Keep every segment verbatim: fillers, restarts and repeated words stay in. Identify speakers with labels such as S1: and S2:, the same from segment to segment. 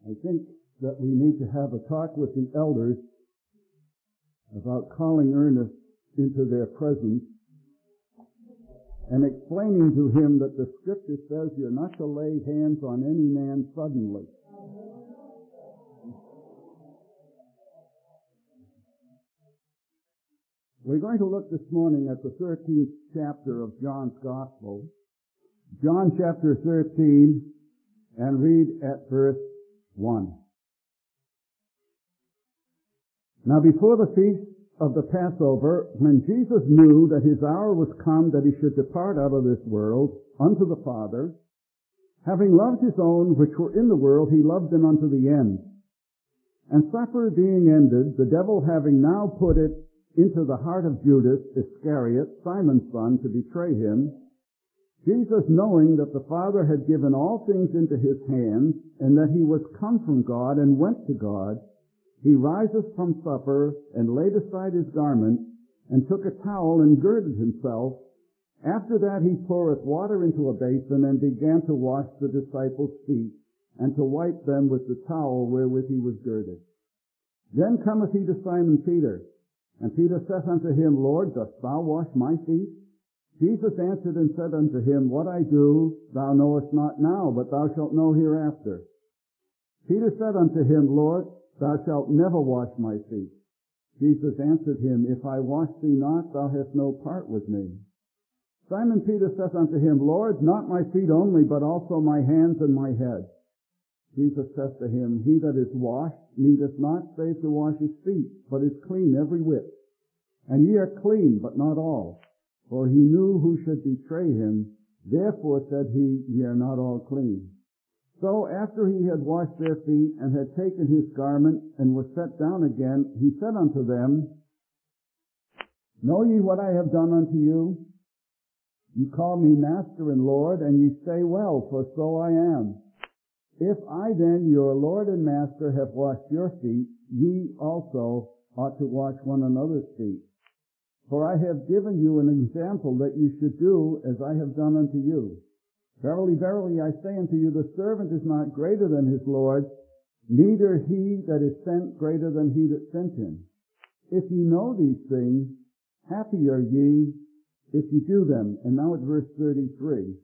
S1: I think that we need to have a talk with the elders about calling Ernest into their presence and explaining to him that the Scripture says you're not to lay hands on any man suddenly. We're going to look this morning at the thirteenth chapter of John's Gospel, John chapter thirteen, and read at verse one. Now before the feast of the Passover, when Jesus knew that his hour was come that he should depart out of this world unto the Father, having loved his own which were in the world, he loved them unto the end. And supper being ended, the devil having now put it into the heart of Judas Iscariot, Simon's son, to betray him, Jesus, knowing that the Father had given all things into his hands, and that he was come from God and went to God, he riseth from supper, and laid aside his garment, and took a towel, and girded himself. After that he poureth water into a basin, and began to wash the disciples' feet, and to wipe them with the towel wherewith he was girded. Then cometh he to Simon Peter, and Peter saith unto him, Lord, dost thou wash my feet? Jesus answered and said unto him, What I do thou knowest not now, but thou shalt know hereafter. Peter said unto him, Lord, thou shalt never wash my feet. Jesus answered him, If I wash thee not, thou hast no part with me. Simon Peter saith unto him, Lord, not my feet only, but also my hands and my head. Jesus saith to him, He that is washed needeth not save to wash his feet, but is clean every whit. And ye are clean, but not all. For he knew who should betray him. Therefore said he, Ye are not all clean. So after he had washed their feet, and had taken his garment, and was set down again, he said unto them, Know ye what I have done unto you? Ye call me Master and Lord, and ye say well, for so I am. If I then, your Lord and Master, have washed your feet, ye also ought to wash one another's feet. For I have given you an example that you should do as I have done unto you. Verily, verily, I say unto you, the servant is not greater than his Lord, neither he that is sent greater than he that sent him. If ye know these things, happy are ye if ye do them. And now at verse thirty-three.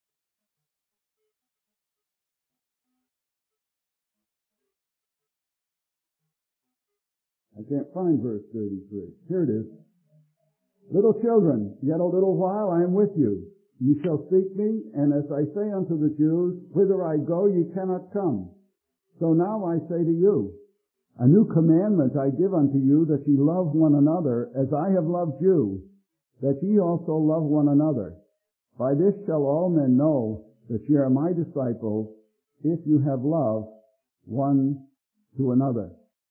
S1: I can't find verse thirty-three. Here it is. Little children, yet a little while I am with you. Ye shall seek me, and as I say unto the Jews, whither I go ye cannot come. So now I say to you, a new commandment I give unto you, that ye love one another, as I have loved you, that ye also love one another. By this shall all men know that ye are my disciples, if you have love one to another.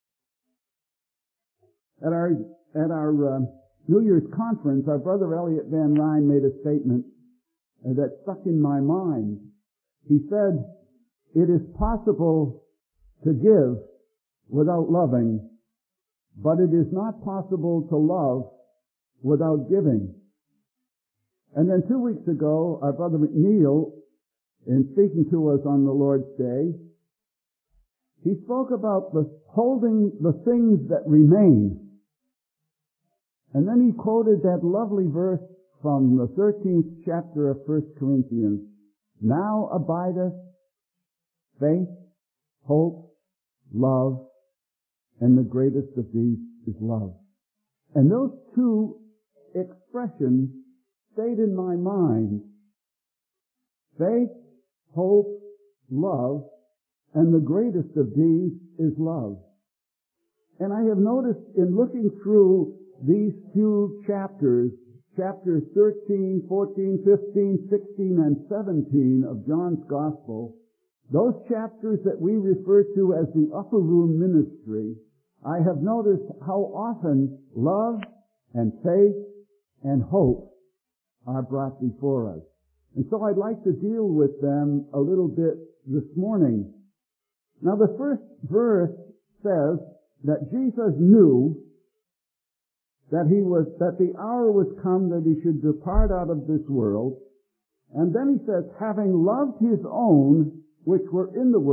S1: At our, at our uh, New Year's conference, our brother Elliot Van Ryn made a statement that stuck in my mind. He said, it is possible to give without loving, but it is not possible to love without giving. And then two weeks ago, our brother McNeil, in speaking to us on the Lord's Day, he spoke about the holding the things that remain. And then he quoted that lovely verse from the thirteenth chapter of First Corinthians. Now abideth faith, hope, love, and the greatest of these is love. And those two expressions stayed in my mind. Faith, hope, love, and the greatest of these is love. And I have noticed in looking through these few chapters, chapters thirteen, fourteen, fifteen, sixteen, and seventeen of John's Gospel, those chapters that we refer to as the upper room ministry, I have noticed how often love and faith and hope are brought before us. And so I'd like to deal with them a little bit this morning. Now the first verse says that Jesus knew that he was, that the hour was come that he should depart out of this world. And then he says, having loved his own which were in the world,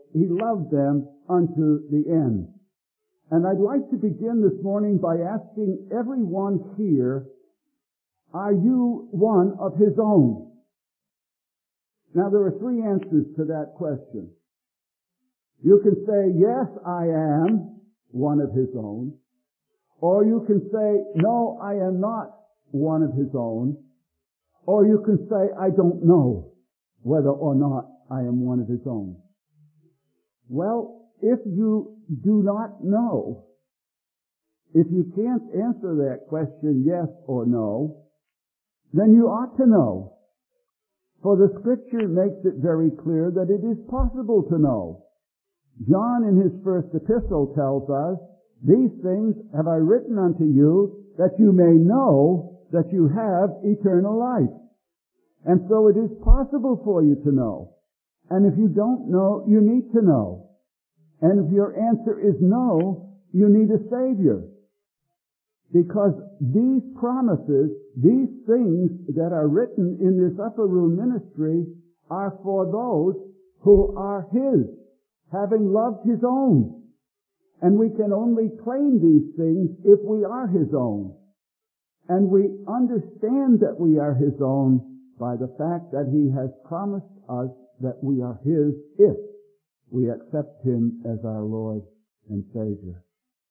S1: he loved them unto the end. And I'd like to begin this morning by asking everyone here, are you one of his own? Now there are three answers to that question. You can say, yes, I am one of his own. Or you can say, no, I am not one of his own. Or you can say, I don't know whether or not I am one of his own. Well, if you do not know, if you can't answer that question yes or no, then you ought to know. For the Scripture makes it very clear that it is possible to know. John in his first epistle tells us, these things have I written unto you that you may know that you have eternal life. And so it is possible for you to know. And if you don't know, you need to know. And if your answer is no, you need a Savior. Because these promises, these things that are written in this upper room ministry are for those who are His, having loved His own. And we can only claim these things if we are His own. And we understand that we are His own by the fact that He has promised us that we are His if we accept Him as our Lord and Savior.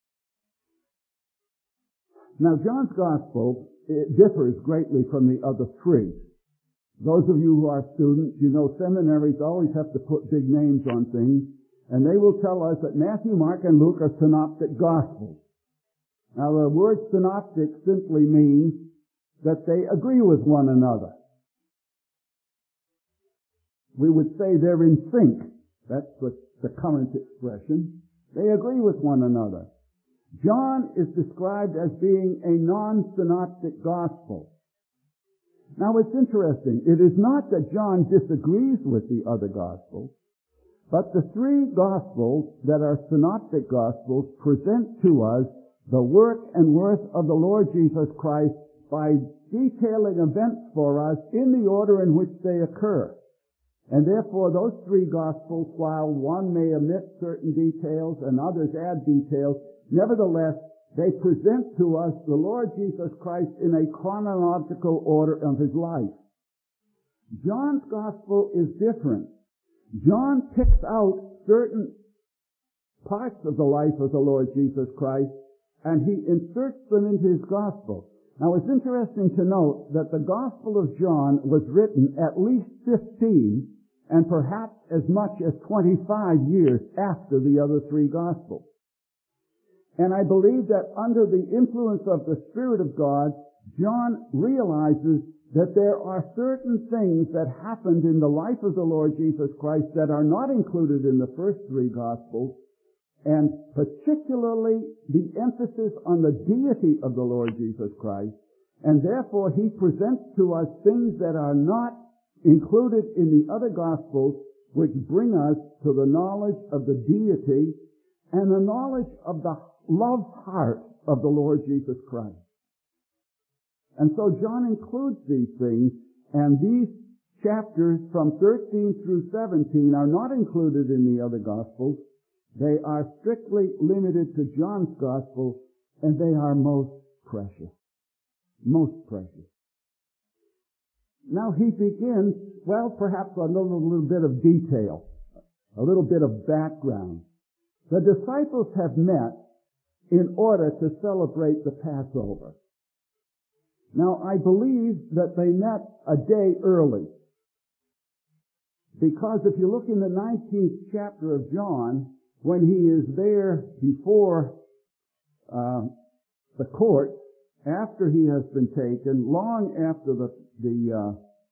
S1: Now, John's Gospel it differs greatly from the other three. Those of you who are students, you know seminaries always have to put big names on things, and they will tell us that Matthew, Mark, and Luke are synoptic Gospels. Now, the word synoptic simply means that they agree with one another. We would say they're in sync. That's the, the current expression. They agree with one another. John is described as being a non-synoptic gospel. Now it's interesting. It is not that John disagrees with the other gospels, but the three gospels that are synoptic gospels present to us the work and worth of the Lord Jesus Christ by detailing events for us in the order in which they occur. And therefore, those three Gospels, while one may omit certain details and others add details, nevertheless, they present to us the Lord Jesus Christ in a chronological order of His life. John's Gospel is different. John picks out certain parts of the life of the Lord Jesus Christ, and he inserts them into his Gospel. Now, it's interesting to note that the Gospel of John was written at least fifteen and perhaps as much as twenty-five years after the other three Gospels. And I believe that under the influence of the Spirit of God, John realizes that there are certain things that happened in the life of the Lord Jesus Christ that are not included in the first three Gospels, and particularly the emphasis on the deity of the Lord Jesus Christ. And therefore, he presents to us things that are not included in the other Gospels, which bring us to the knowledge of the deity and the knowledge of the love heart of the Lord Jesus Christ. And so John includes these things, and these chapters from thirteen through seventeen are not included in the other Gospels. They are strictly limited to John's Gospel, and they are most precious. Most precious. Now he begins, well, perhaps a little, little bit of detail, a little bit of background. The disciples have met in order to celebrate the Passover. Now, I believe that they met a day early, because if you look in the nineteenth chapter of John, when he is there before uh, the court, after he has been taken, long after the the uh,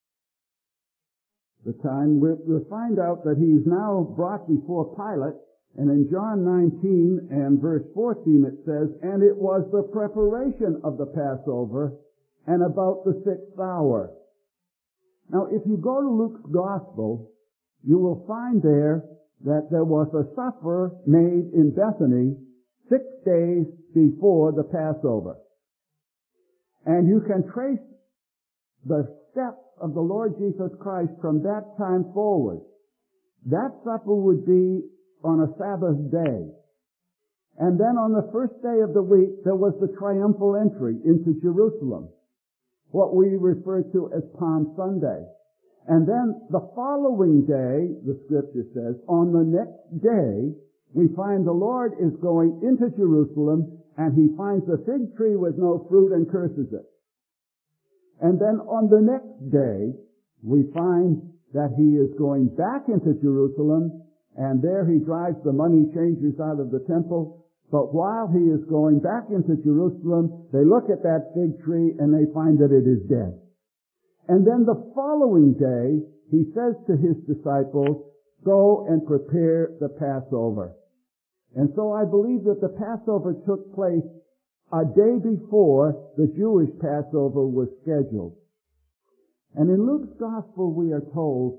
S1: the time, we'll, we'll find out that he is now brought before Pilate, and in John nineteen and verse fourteen it says, "And it was the preparation of the Passover, and about the sixth hour." Now, if you go to Luke's Gospel, you will find there that there was a supper made in Bethany six days before the Passover. And you can trace the steps of the Lord Jesus Christ from that time forward. That supper would be on a Sabbath day. And then on the first day of the week, there was the triumphal entry into Jerusalem, what we refer to as Palm Sunday. And then the following day, the scripture says, on the next day, we find the Lord is going into Jerusalem, and he finds a fig tree with no fruit and curses it. And then on the next day, we find that he is going back into Jerusalem, and there he drives the money changers out of the temple. But while he is going back into Jerusalem, they look at that fig tree and they find that it is dead. And then the following day, he says to his disciples, go and prepare the Passover. And so I believe that the Passover took place a day before the Jewish Passover was scheduled. And in Luke's Gospel, we are told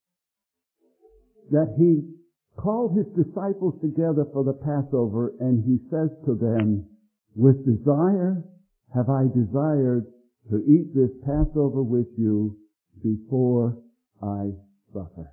S1: that he called his disciples together for the Passover, and he says to them, with desire have I desired to eat this Passover with you before I suffer.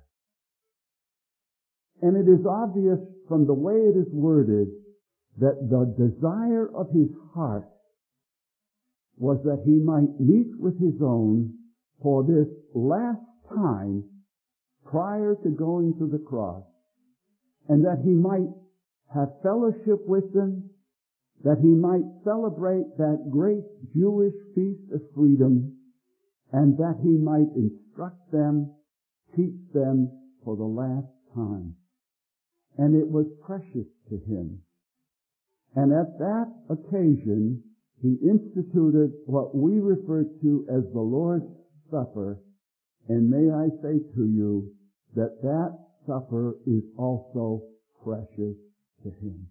S1: And it is obvious from the way it is worded that the desire of his heart was that he might meet with his own for this last time prior to going to the cross, and that he might have fellowship with them, that he might celebrate that great Jewish feast of freedom, and that he might instruct them, teach them for the last time. And it was precious to him. And at that occasion, he instituted what we refer to as the Lord's Supper, and may I say to you that that supper is also precious to him.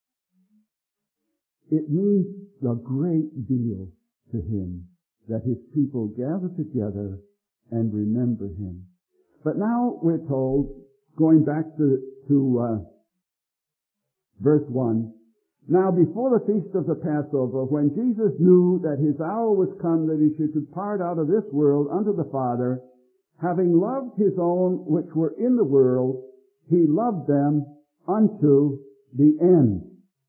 S1: It means a great deal to him that his people gather together and remember him. But now we're told, going back to, to uh, verse one, now before the feast of the Passover, when Jesus knew that his hour was come that he should depart out of this world unto the Father, having loved his own which were in the world, he loved them unto the end.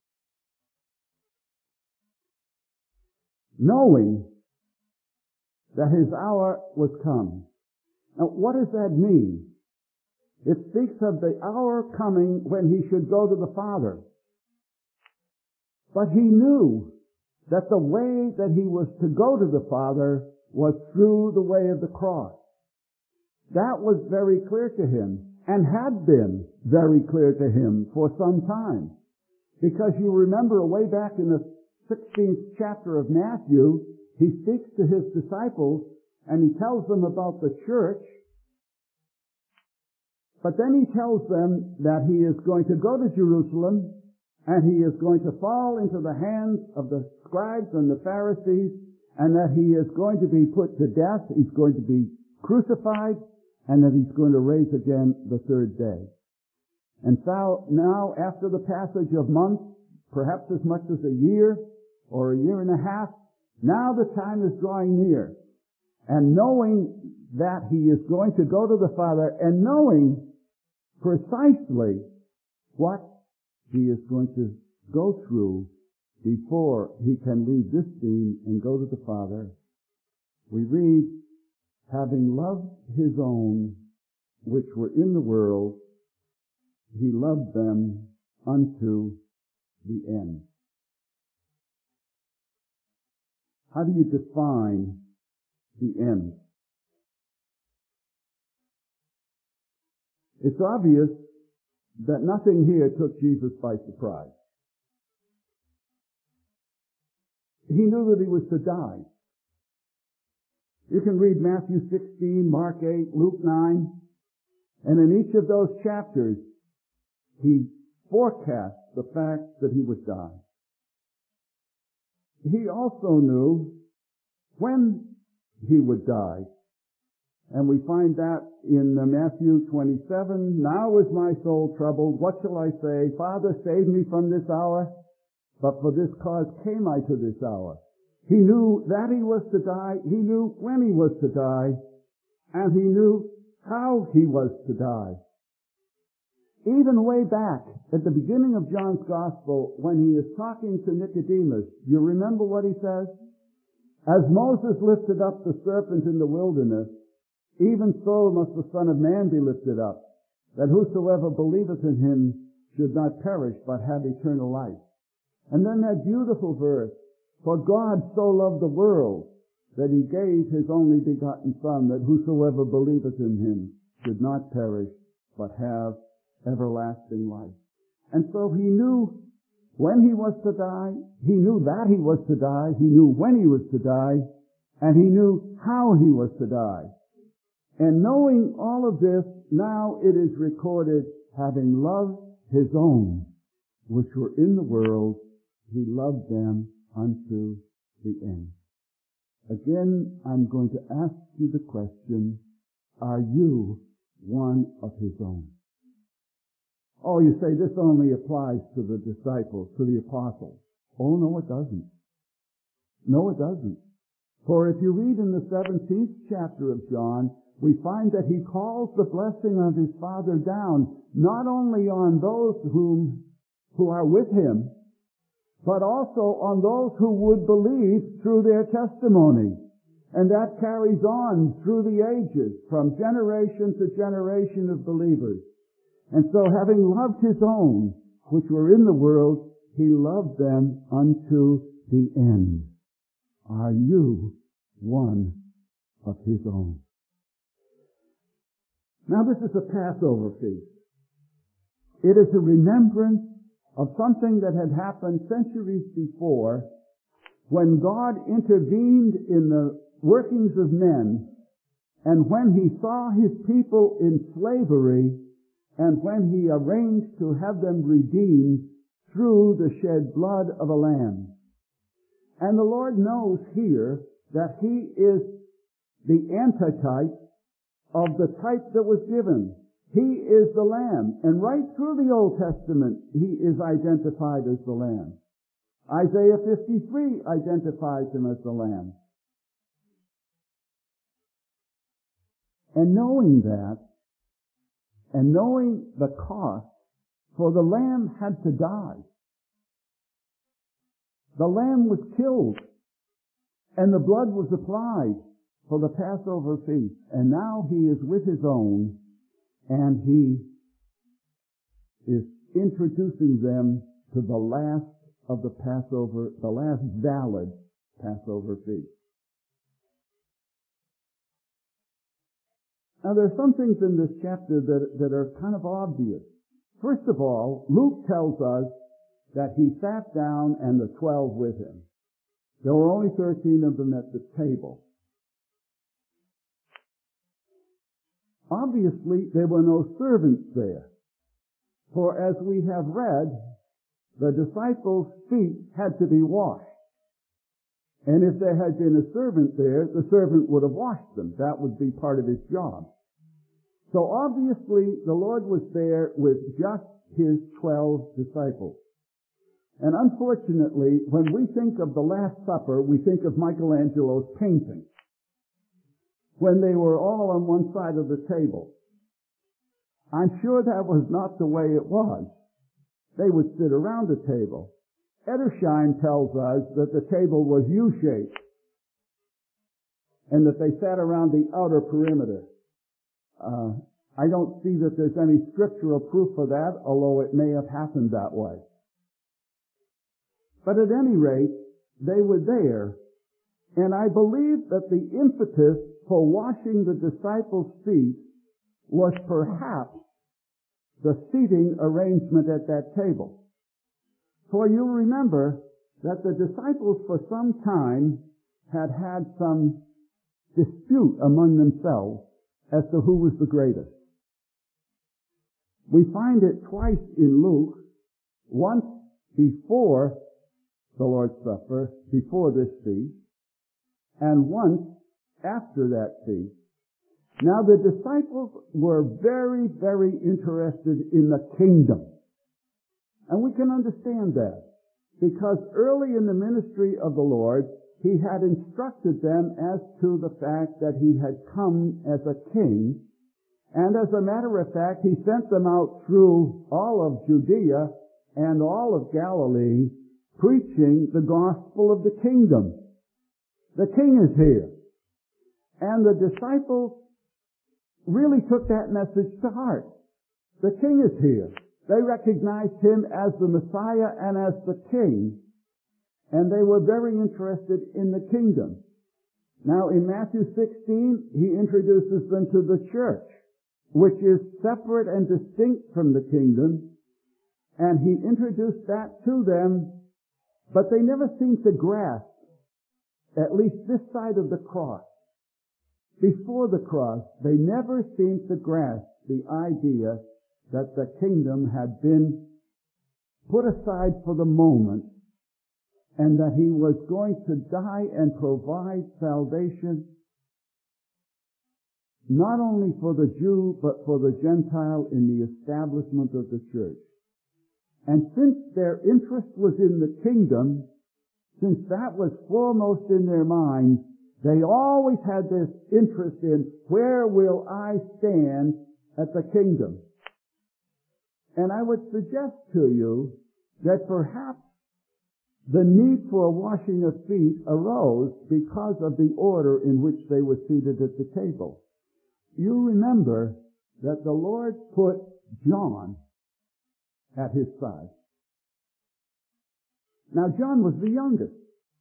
S1: Knowing that his hour was come. Now, what does that mean? It speaks of the hour coming when he should go to the Father. But he knew that the way that he was to go to the Father was through the way of the cross. That was very clear to him, and had been very clear to him for some time. Because you remember way back in the sixteenth chapter of Matthew, he speaks to his disciples and he tells them about the church, but then he tells them that he is going to go to Jerusalem and he is going to fall into the hands of the scribes and the Pharisees, and that he is going to be put to death, he's going to be crucified, and that he's going to rise again the third day. And so now, after the passage of months, perhaps as much as a year or a year and a half, now the time is drawing near. And knowing that he is going to go to the Father, and knowing precisely what he is going to go through before he can leave this scene and go to the Father, we read, having loved his own which were in the world, he loved them unto the end. How do you define the end? It's obvious that nothing here took Jesus by surprise. He knew that he was to die. You can read Matthew sixteen, Mark eight, Luke nine, and in each of those chapters, he forecast the fact that he would die. He also knew when he would die. And we find that in Matthew twenty-seven, now is my soul troubled, what shall I say? Father, save me from this hour. But for this cause came I to this hour. He knew that he was to die, he knew when he was to die, and he knew how he was to die. Even way back at the beginning of John's Gospel, when he is talking to Nicodemus, you remember what he says? As Moses lifted up the serpent in the wilderness, even so must the Son of Man be lifted up, that whosoever believeth in him should not perish, but have eternal life. And then that beautiful verse, for God so loved the world, that he gave his only begotten Son, that whosoever believeth in him should not perish, but have everlasting life. And so he knew when he was to die, he knew that he was to die, he knew when he was to die, and he knew how he was to die. And knowing all of this, now it is recorded, having loved his own, which were in the world, he loved them unto the end. Again, I'm going to ask you the question, are you one of his own? Oh, you say this only applies to the disciples, to the apostles. Oh, no, it doesn't. No, it doesn't. For if you read in the seventeenth chapter of John, we find that he calls the blessing of his Father down, not only on those whom, who are with him, but also on those who would believe through their testimony. And that carries on through the ages, from generation to generation of believers. And so having loved his own, which were in the world, he loved them unto the end. Are you one of his own? Now this is a Passover feast. It is a remembrance of something that had happened centuries before, when God intervened in the workings of men, and when he saw his people in slavery, and when he arranged to have them redeemed through the shed blood of a lamb. And the Lord knows here that he is the antitype of the type that was given. He is the Lamb. And right through the Old Testament, he is identified as the Lamb. Isaiah fifty-three identifies him as the Lamb. And knowing that, and knowing the cost, for the Lamb had to die. The Lamb was killed, and the blood was applied for the Passover feast. And now he is with his own, and he is introducing them to the last of the Passover, the last valid Passover feast. Now there are some things in this chapter that, that are kind of obvious. First of all, Luke tells us that he sat down and the twelve with him. There were only thirteen of them at the table. Obviously, there were no servants there. For as we have read, the disciples' feet had to be washed. And if there had been a servant there, the servant would have washed them. That would be part of his job. So obviously, the Lord was there with just his twelve disciples. And unfortunately, when we think of the Last Supper, we think of Michelangelo's painting, when they were all on one side of the table. I'm sure that was not the way it was. They would sit around the table. Edersheim tells us that the table was U-shaped and that they sat around the outer perimeter. Uh, I don't see that there's any scriptural proof for that, although it may have happened that way. But at any rate, they were there, and I believe that the impetus for washing the disciples' feet was perhaps the seating arrangement at that table. For you remember that the disciples for some time had had some dispute among themselves as to who was the greatest. We find it twice in Luke, once before the Lord's Supper, before this feast, and once after that feast. Now the disciples were very, very interested in the kingdom. And we can understand that, because early in the ministry of the Lord, he had instructed them as to the fact that he had come as a king, And as a matter of fact, he sent them out through all of Judea and all of Galilee, preaching the gospel of the kingdom. The king is here. And the disciples really took that message to heart. The king is here. They recognized him as the Messiah and as the king, and they were very interested in the kingdom. Now in Matthew sixteen, he introduces them to the church, which is separate and distinct from the kingdom, and he introduced that to them, but they never seemed to grasp, at least this side of the cross. Before the cross, they never seemed to grasp the idea that the kingdom had been put aside for the moment, and that he was going to die and provide salvation not only for the Jew, but for the Gentile in the establishment of the church. And since their interest was in the kingdom, since that was foremost in their minds, they always had this interest in, where will I stand at the kingdom? And I would suggest to you that perhaps the need for a washing of feet arose because of the order in which they were seated at the table. You remember that the Lord put John at his side. Now, John was the youngest.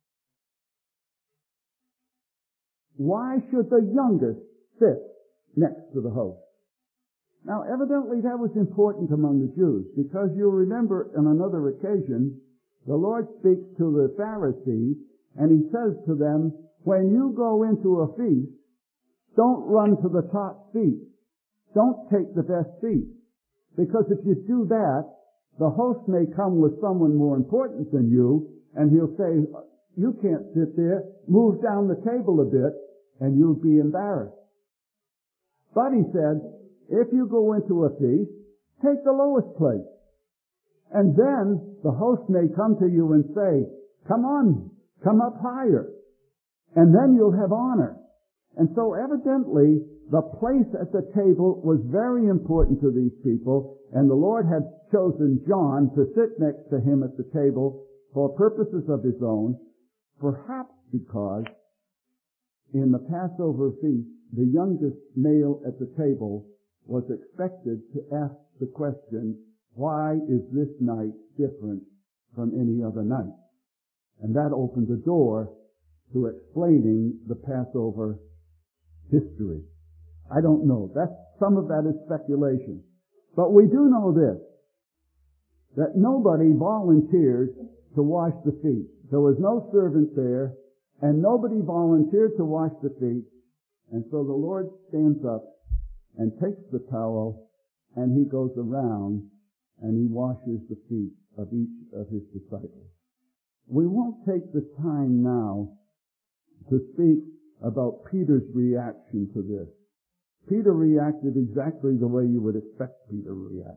S1: Why should the youngest sit next to the host? Now, evidently that was important among the Jews, because you'll remember on another occasion, the Lord speaks to the Pharisees, and he says to them, when you go into a feast, don't run to the top seat. Don't take the best seat. Because if you do that, the host may come with someone more important than you, and he'll say, you can't sit there, move down the table a bit, and you'll be embarrassed. But he said, if you go into a feast, take the lowest place. And then the host may come to you and say, come on, come up higher. And then you'll have honor. And so evidently, the place at the table was very important to these people, and the Lord had chosen John to sit next to him at the table for purposes of his own, perhaps because in the Passover feast, the youngest male at the table was expected to ask the question, why is this night different from any other night? And that opened the door to explaining the Passover history. I don't know. That's, some of that is speculation. But we do know this, that nobody volunteered to wash the feet. There was no servant there, and nobody volunteered to wash the feet. And so the Lord stands up and takes the towel, and he goes around and he washes the feet of each of his disciples. We won't take the time now to speak about Peter's reaction to this. Peter reacted exactly the way you would expect Peter to react.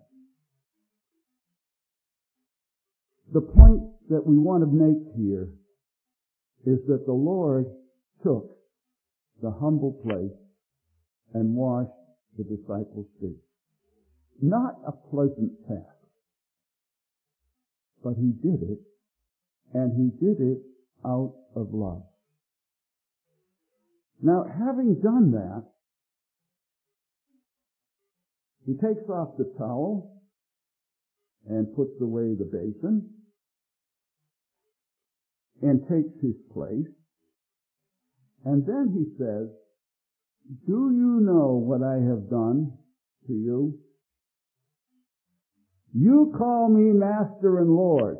S1: The point that we want to make here is that the Lord took the humble place and washed the disciples' feet. Not a pleasant task, but he did it, and he did it out of love. Now, having done that, he takes off the towel and puts away the basin and takes his place. And then he says, do you know what I have done to you? You call me Master and Lord,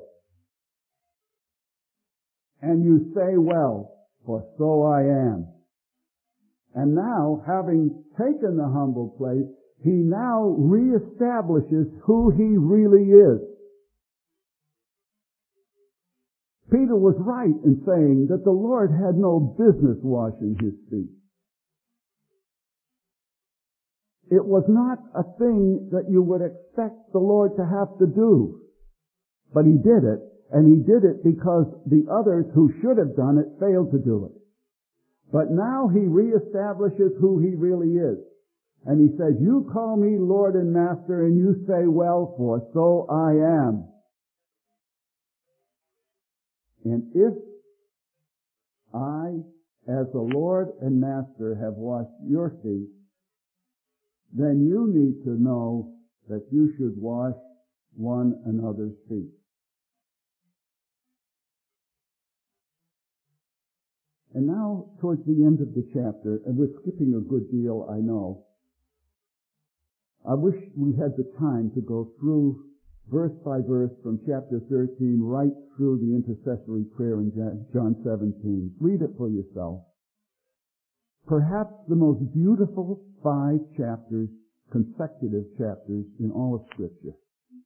S1: and you say, well, for so I am. And now, having taken the humble place, he now reestablishes who he really is. Peter was right in saying that the Lord had no business washing his feet. It was not a thing that you would expect the Lord to have to do. But he did it, and he did it because the others who should have done it failed to do it. But now he reestablishes who he really is. And he says, you call me Lord and Master, and you say, well, for so I am. And if I, as the Lord and Master, have washed your feet, then you need to know that you should wash one another's feet. And now, towards the end of the chapter, and we're skipping a good deal, I know, I wish we had the time to go through verse by verse from chapter thirteen right through the intercessory prayer in John seventeen. Read it for yourself. Perhaps the most beautiful five chapters, consecutive chapters in all of Scripture.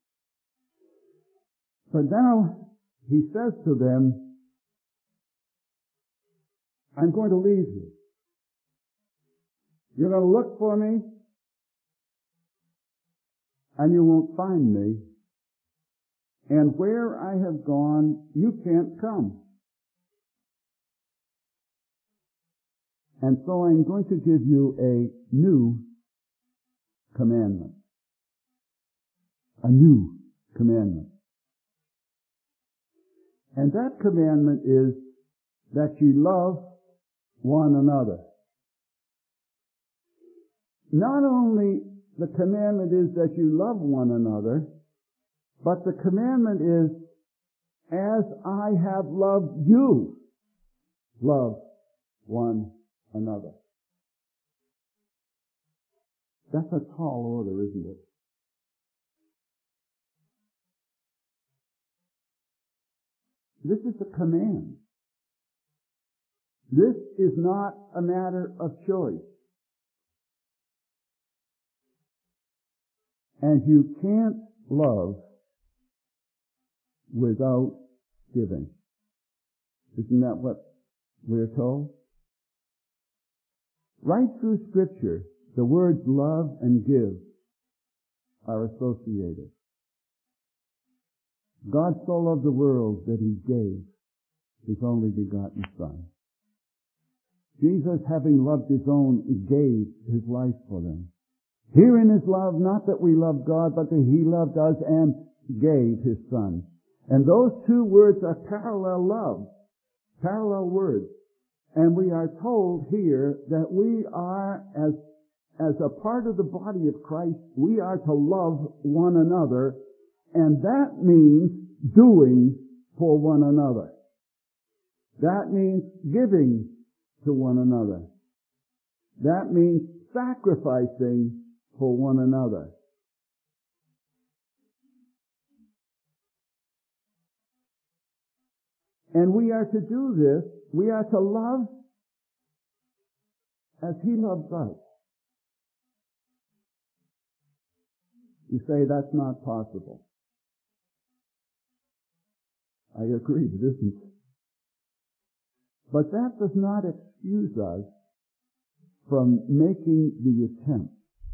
S1: But now he says to them, I'm going to leave you. You're going to look for me, and you won't find me. And where I have gone, you can't come. And so I'm going to give you a new commandment. A new commandment. And that commandment is that you love one another. Not only the commandment is that you love one another, but the commandment is, as I have loved you, love one another. That's a tall order, isn't it? This is a command. This is not a matter of choice. And you can't love without giving. Isn't that what we're told? Right through Scripture, the words love and give are associated. God so loved the world that He gave His only begotten Son. Jesus, having loved His own, gave His life for them. Herein is love, not that we love God, but that He loved us and gave His Son. And those two words are parallel love, parallel words. And we are told here that we are, as, as a part of the body of Christ, we are to love one another, and that means doing for one another. That means giving to one another. That means sacrificing for one another. And we are to do this, we are to love as He loves us. You say that's not possible. I agree, it isn't. But that does not excuse us from making the attempt.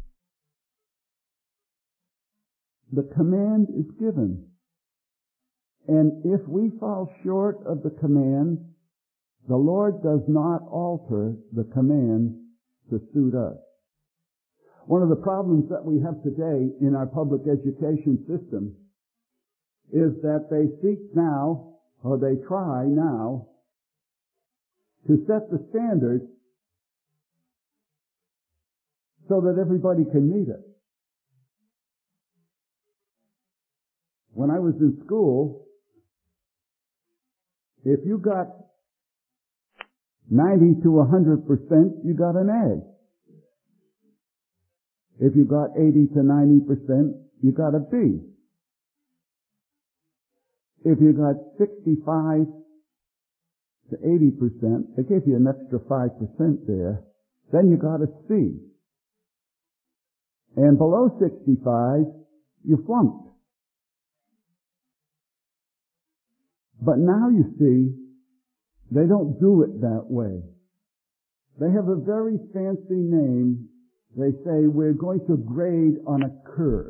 S1: The command is given. And if we fall short of the command, the Lord does not alter the command to suit us. One of the problems that we have today in our public education system is that they seek now, or they try now, to set the standard so that everybody can meet it. When I was in school, if you got ninety to one hundred percent, you got an A. If you got eighty to ninety percent, you got a B. If you got sixty-five to eighty percent, they gave you an extra five percent there, then you got a C. And below sixty-five, you flunked. But now you see, they don't do it that way. They have a very fancy name. They say, we're going to grade on a curve.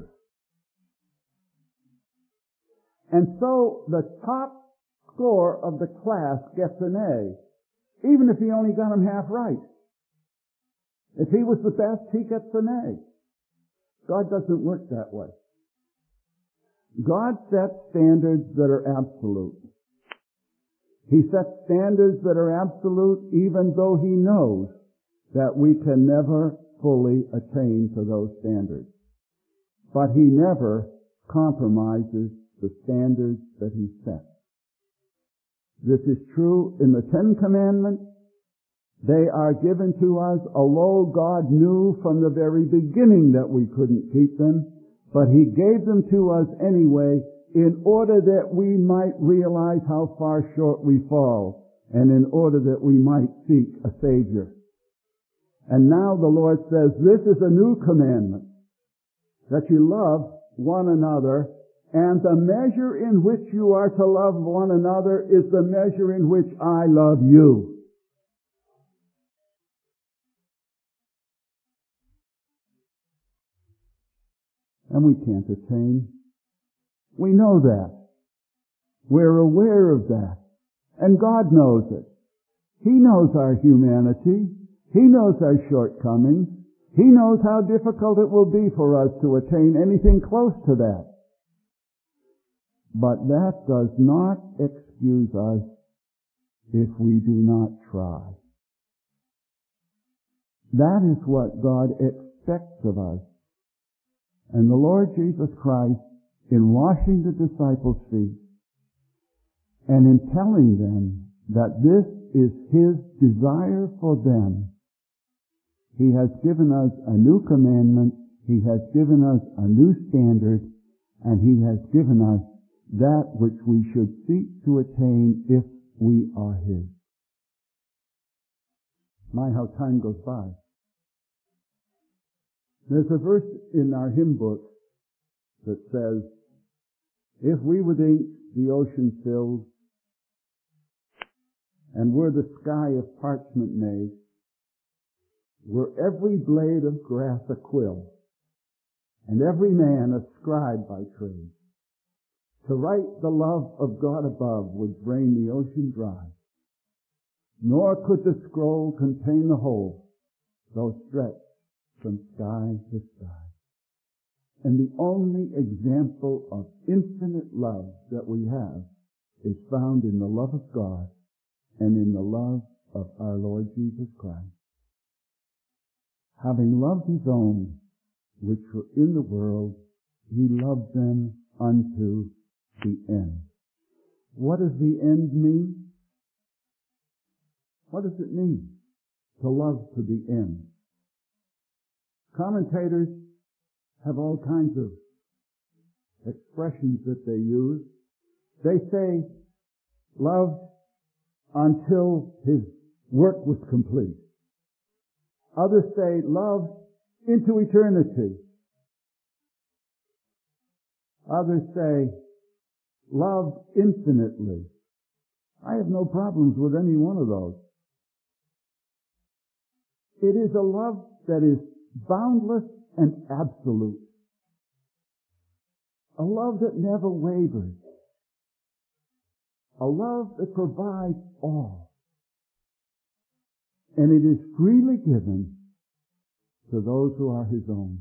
S1: And so the top score of the class gets an A, even if he only got them half right. If he was the best, he gets an A. God doesn't work that way. God sets standards that are absolute. He sets standards that are absolute even though he knows that we can never fully attain to those standards. But he never compromises the standards that he sets. This is true in the Ten Commandments. They are given to us, although God knew from the very beginning that we couldn't keep them, but he gave them to us anyway in order that we might realize how far short we fall, and in order that we might seek a Savior. And now the Lord says, this is a new commandment, that you love one another, and the measure in which you are to love one another is the measure in which I love you. And we can't attain. We know that. We're aware of that. And God knows it. He knows our humanity. He knows our shortcomings. He knows how difficult it will be for us to attain anything close to that. But that does not excuse us if we do not try. That is what God expects of us. And the Lord Jesus Christ, in washing the disciples' feet and in telling them that this is his desire for them, he has given us a new commandment, he has given us a new standard, and he has given us that which we should seek to attain if we are his. My, how time goes by. There's a verse in our hymn book that says, if we with ink the ocean filled, and were the sky of parchment made, were every blade of grass a quill, and every man a scribe by trade, to write the love of God above would drain the ocean dry, nor could the scroll contain the whole, though stretched from sky to sky. And the only example of infinite love that we have is found in the love of God and in the love of our Lord Jesus Christ. Having loved his own which were in the world, he loved them unto the end. What does the end mean? What does it mean to love to the end? Commentators have all kinds of expressions that they use. They say, love until his work was complete. Others say, love into eternity. Others say, love infinitely. I have no problems with any one of those. It is a love that is boundless and absolute. A love that never wavers. A love that provides all. And it is freely given to those who are his own.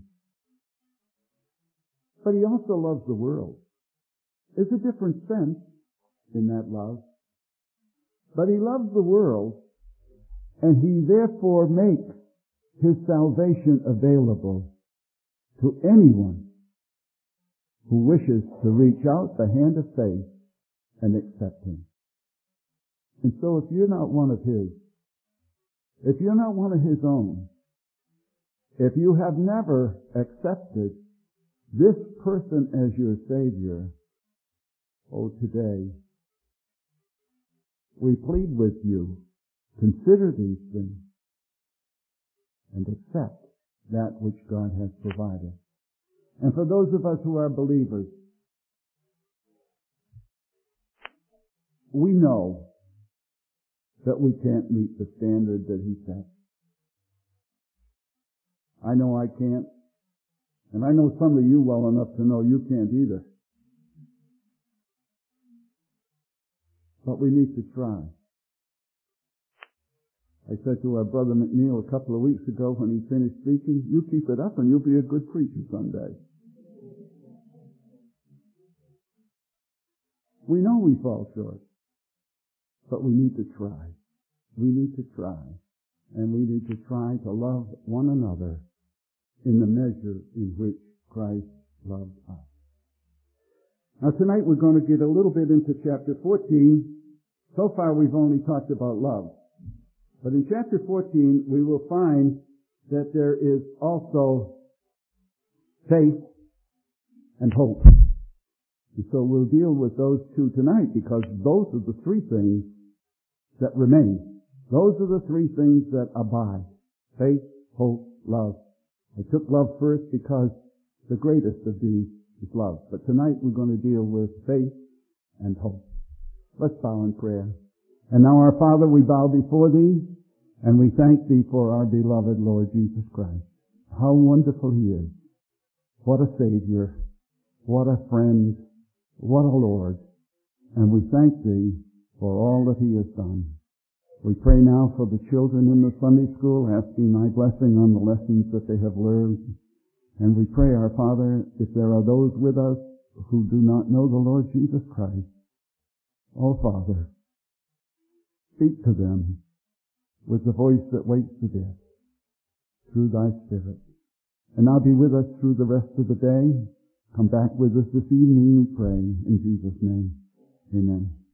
S1: But he also loves the world. There's a different sense in that love. But he loves the world, and he therefore makes his salvation available to anyone who wishes to reach out the hand of faith and accept him. And so if you're not one of his, if you're not one of his own, if you have never accepted this person as your Savior, oh, today, we plead with you, consider these things and accept that which God has provided. And for those of us who are believers, we know that we can't meet the standard that he sets. I know I can't. And I know some of you well enough to know you can't either. But we need to try. I said to our brother McNeil a couple of weeks ago when he finished speaking, you keep it up and you'll be a good preacher someday. We know we fall short, but we need to try. We need to try. And we need to try to love one another in the measure in which Christ loved us. Now tonight we're going to get a little bit into chapter fourteen. So far we've only talked about love. But in chapter fourteen we will find that there is also faith and hope. And so we'll deal with those two tonight because those are the three things that remain. Those are the three things that abide. Faith, hope, love. I took love first because the greatest of these is love. But tonight we're going to deal with faith and hope. Let's bow in prayer. And now our Father, we bow before Thee and we thank Thee for our beloved Lord Jesus Christ. How wonderful He is. What a Savior. What a friend. What a Lord. And we thank Thee for all that He has done. We pray now for the children in the Sunday school, asking Thy blessing on the lessons that they have learned. And we pray, our Father, if there are those with us who do not know the Lord Jesus Christ, oh Father, speak to them with the voice that waits to death through Thy Spirit. And now be with us through the rest of the day. Come back with us this evening, we pray, in Jesus' name. Amen.